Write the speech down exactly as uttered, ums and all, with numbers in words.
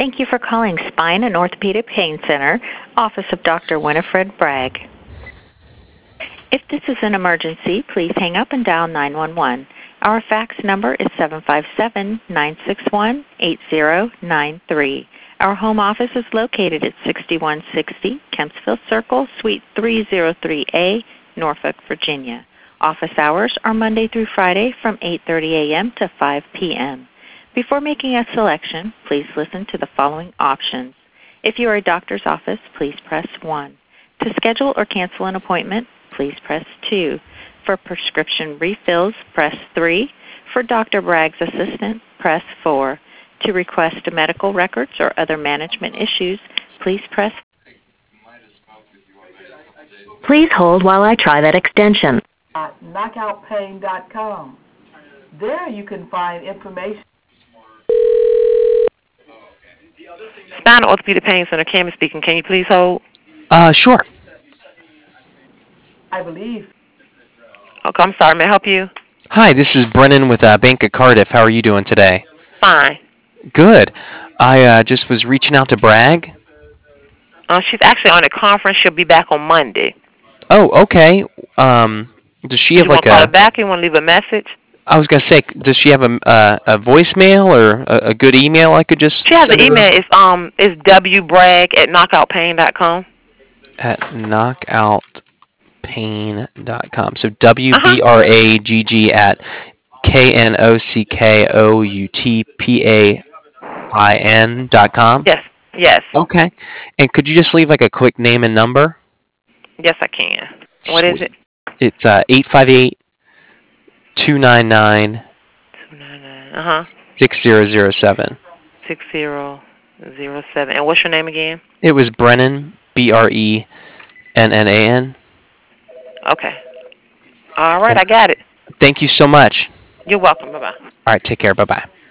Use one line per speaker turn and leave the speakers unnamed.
Thank you for calling Spine and Orthopedic Pain Center, office of Doctor Winifred Bragg. If this is an emergency, please hang up and dial nine one one. Our fax number is seven five seven, nine six one, eight zero nine three. Our home office is located at sixty-one sixty Kempsville Circle, Suite three oh three A, Norfolk, Virginia. Office hours are Monday through Friday from eight thirty a.m. to five p.m. Before making a selection, please listen to the following options. If you are a doctor's office, please press one. To schedule or cancel an appointment, please press two. For prescription refills, press three. For Doctor Bragg's assistant, press four. To request medical records or other management issues, please press. Please hold while I try that extension.
At knockout pain dot com. There you can find information.
Spine Orthopedic Pain Center, Cam speaking. Can you please hold?
Uh, sure.
I believe.
Okay, I'm sorry. May I help you?
Hi, this is Brennan with uh, Bank of Cardiff. How are you doing today?
Fine.
Good. I uh, just was reaching out to Bragg.
Uh, she's actually on a conference. She'll be back on Monday.
Oh, okay. Um, does she have
you
like
want to call
a?
her back? You want to leave a message?
I was gonna say, does she have a uh, a voicemail or a, a good email I could just?
She has
send
an
her?
email. It's um, it's wbragg at knockout pain dot com.
At knockout pain dot com. So W B R A G G at K N O C K O U T P A I N dot com.
Yes. Yes.
Okay. And could you just leave like a quick name and number?
Yes, I can. What is it?
It's uh eight five eight, two nine nine,
two nine nine. Uh huh.
six zero zero seven.
Six zero zero seven. And what's your name again?
It was Brennan, B R E N N A N.
Okay. All right, I got it.
Thank you so much.
You're welcome. Bye bye.
All right, take care. Bye bye.